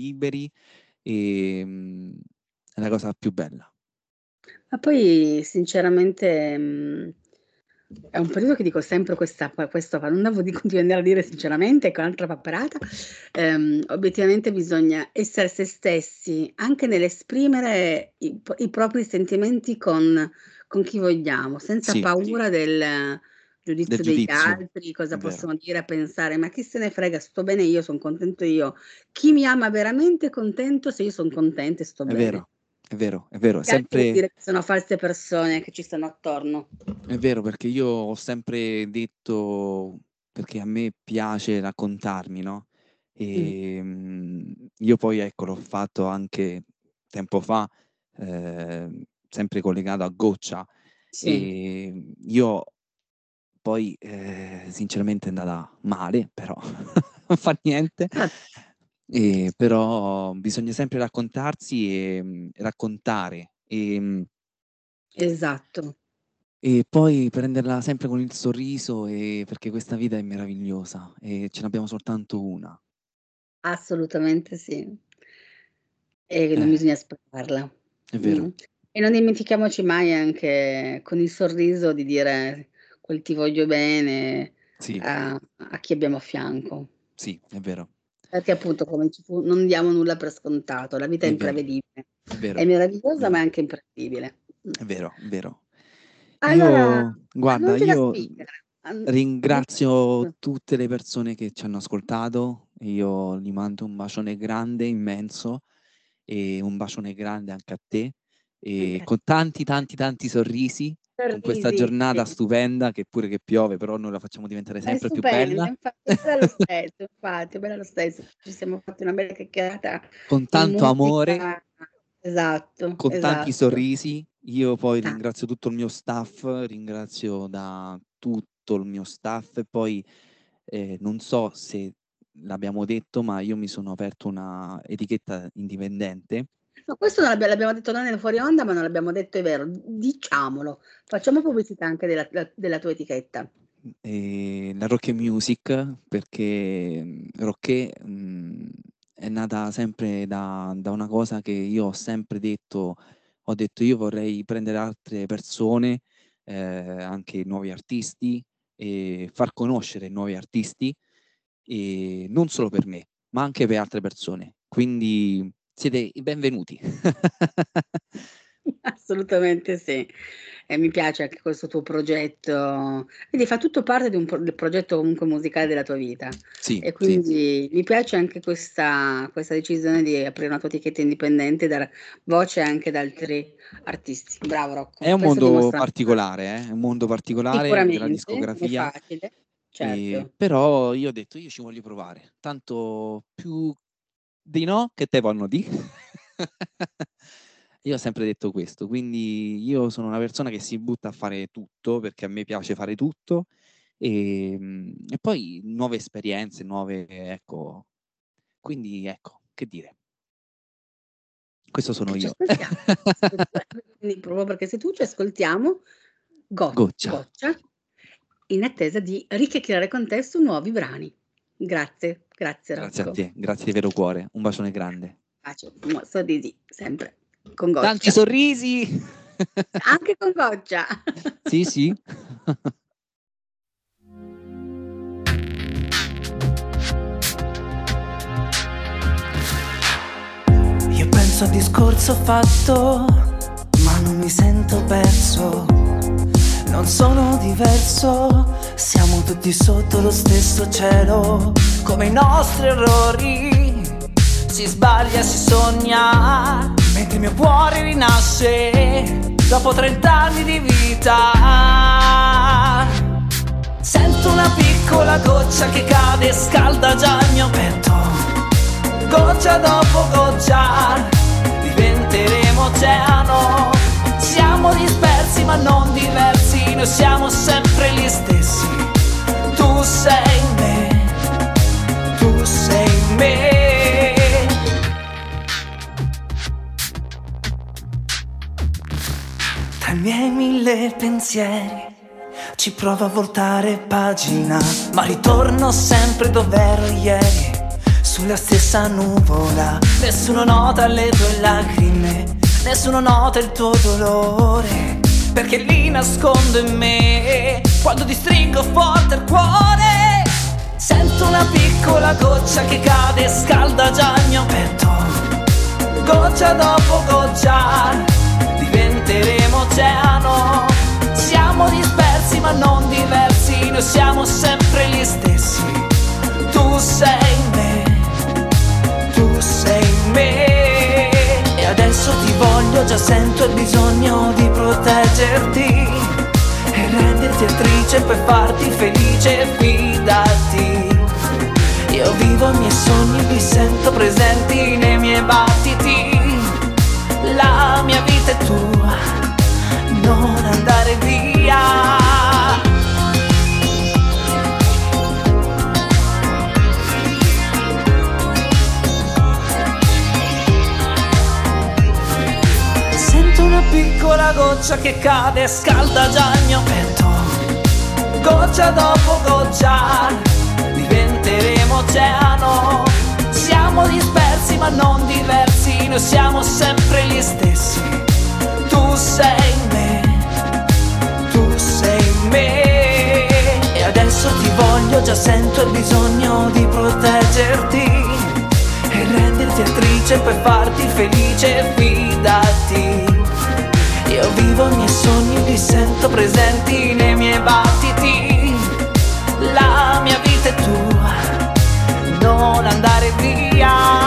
e è la cosa più bella. Ma poi sinceramente, è un periodo che dico sempre questo non devo di continuare a dire sinceramente, che è un'altra papperata, obiettivamente bisogna essere se stessi, anche nell'esprimere i propri sentimenti con chi vogliamo, senza Sì, paura del del giudizio degli giudizio, altri, cosa è vero, possono dire, pensare: "Ma chi se ne frega, sto bene io, son contento io". Chi mi ama veramente è contento se io son contenta e sto è bene. vero, è vero, è vero, Che altro vuol sempre dire che sono false persone che ci stanno attorno. è vero, perché io ho sempre detto, perché a me piace raccontarmi, no? Io poi ecco l'ho fatto anche tempo fa, sempre collegato a Goccia, Sì. io poi sinceramente è andata male, però non fa niente. Ah, Però bisogna sempre raccontarsi e raccontare, esatto, e poi prenderla sempre con il sorriso, perché questa vita è meravigliosa e ce n'abbiamo soltanto una. assolutamente sì. E non Eh, bisogna sprecarla. è Mh. vero. E non dimentichiamoci mai anche con il sorriso di dire quel "ti voglio bene" Sì, a chi abbiamo a fianco. sì, è vero, Perché appunto, come dici tu, non diamo nulla per scontato, la vita è è vero, imprevedibile. è È vero, è meravigliosa, ma è vero, anche imprevedibile. è vero, è vero. Allora, Guarda, non ce da io spingere. ringrazio tutte le persone che ci hanno ascoltato, io gli mando un bacione grande, immenso, e un bacione grande anche a te, e Anche a con tanti, tanti, tanti sorrisi, con questa sorrisi, giornata sì. stupenda, che pure che piove, però noi la facciamo diventare È sempre più stupenda, bella, infatti, è bella lo stesso, infatti, è bella lo stesso. Ci siamo fatti una bella chiacchierata con di tanto amore, musica. Esatto, con tanti esatto. sorrisi. Io poi Ta ringrazio tutto il mio staff, ringrazio da tutto il mio staff, e poi non so se l'abbiamo detto, ma io mi sono aperto una etichetta indipendente. No, questo non l'abbiamo detto noi nel fuori onda, ma non l'abbiamo detto, è vero. Diciamolo. Facciamo pubblicità anche della tua etichetta. La Rocké Music, perché Rocké è nata sempre da una cosa che io ho sempre detto, ho detto io vorrei prendere altre persone, anche nuovi artisti, e far conoscere nuovi artisti, e non solo per me, ma anche per altre persone. Quindi siete i benvenuti. Assolutamente sì. E mi piace anche questo tuo progetto. Quindi fa tutto parte di del progetto comunque musicale della tua vita. Sì, E sì. quindi mi piace anche questa decisione di aprire una tua etichetta indipendente e dar voce anche ad altri artisti. Bravo Rocco, È un questo mondo dimostra particolare, è un mondo particolare della sicuramente, non è discografia, facile, certo. però io ho detto: "Io ci voglio provare, tanto più di no che te vanno dì". Io ho sempre detto questo, quindi io sono una persona che si butta a fare tutto, perché a me piace fare tutto, e poi nuove esperienze, nuove ecco, quindi ecco, che dire, questo sono Ci io. ascoltiamo. Quindi proprio perché sei tu, ci ascoltiamo Goccia. Goccia, in attesa di richiacchierare con te su nuovi brani. Grazie, grazie Grazie a Rocco. te, grazie di vero cuore. Un bacione grande. Bacio, sorrisi sempre, con Tanti Goccia. sorrisi! Anche con Goccia. Sì, sì. Io penso al discorso fatto, ma non mi sento perso. Non sono diverso, siamo tutti sotto lo stesso cielo. Come i nostri errori, si sbaglia, si sogna, mentre il mio cuore rinasce dopo 30 anni di vita. Sento una piccola goccia che cade e scalda già il mio petto. Goccia dopo goccia diventeremo oceano. Siamo dispersi ma non noi siamo sempre gli stessi. Tu sei me, tu sei me. Tra i miei 1000 pensieri ci provo a voltare pagina, ma ritorno sempre dove ero ieri, sulla stessa nuvola. Nessuno nota le tue lacrime, nessuno nota il tuo dolore, perché li nascondo in me quando ti stringo forte il cuore. Sento una piccola goccia che cade e scalda già il mio petto, goccia dopo goccia diventeremo oceano. Siamo dispersi ma non diversi, noi siamo sempre gli stessi. Tu sei me, tu sei me. E adesso ti voglio, già sento il bisogno di proteggerti e renderti attrice per farti felice, fidati. Io vivo i miei sogni, li sento presenti nei miei battiti. La mia vita è tua, non andare via. Sento una piccola goccia che cade e scalda già il mio petto, goccia dopo goccia diventeremo oceano. Siamo dispersi ma non diversi, noi siamo sempre gli stessi. Tu sei me, tu sei me. E adesso ti voglio, già sento il bisogno di proteggerti e renderti attrice per farti felice, fidati. Io vivo i miei sogni, li sento presenti nei miei battiti. La mia vita è tua, non andare via.